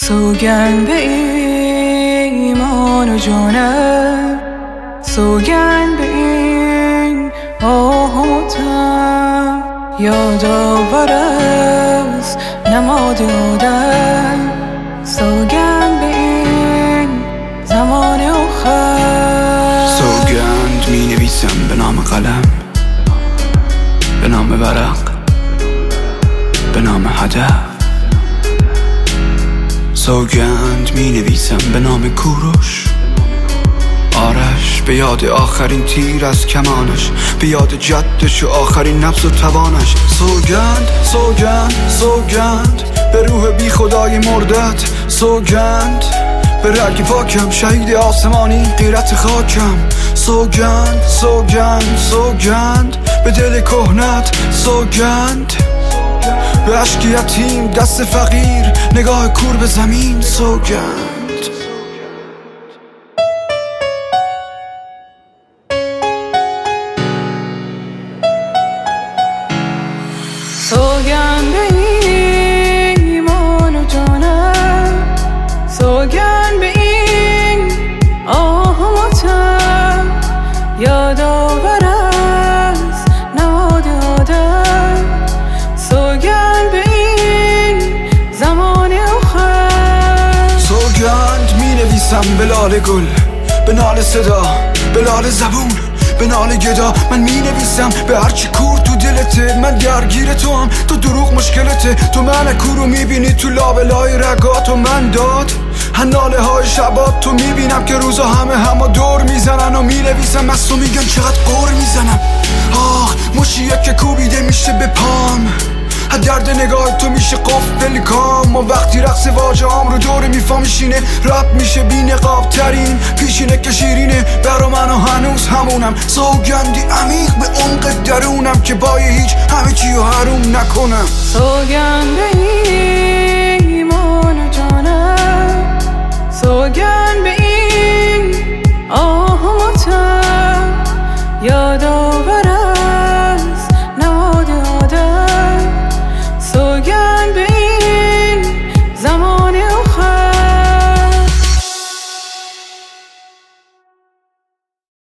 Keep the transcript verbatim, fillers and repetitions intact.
سوگند به ایمان و جانم، سوگند به این آهاتم، یادآور از نماد آدم، سوگند به این زمان آخر. سوگند می نویسم به نام قلم، به نام ورق، به نام هدف. سوگند می نویسم به نام کوروش، آرش، به یاد آخرین تیر از کمانش، به یاد جدش و آخرین نفس و توانش. سوگند، سوگند، سوگند به روح بی خدای مردت، سوگند به رگ پاکم، شهید آسمانی غیرت خاکم. سوگند، سوگند، سوگند به دل کهنت، سوگند به عشق یتیم، دست فقیر، نگاه کور به زمین. سوگند. سوگند به ایمان و جانم، سوگند به این آهاتم، یادآور از نماد آدم، سوگند به این زمان آخر. سوگند می نویسم به لاله گل، به نال صدا، به لاله زبون، به نال گدا. من می نویسم به هرچی کور تو دلته، من درگیر تو هم، تو دروغ مشکلته. تو من کورو می بینی تو لابلای رگات و من داد هناله های شبات. تو می بینم که روزا همه همه دور میزنن و می نویسم از تو میگن چقدر قور میزنم. آخ مشیه که کوبیده میشه به پام، درد نگاه تو میشه قفل کام. و وقتی رقص واجه هم رو دور میفا میشینه، رپ میشه بی نقاب ترین پیشینه که شیرینه. برا منو هنوز همونم، سوگندی عمیق به عمق درونم که با هیچ همه چی رو حروم نکنم. سوگند به این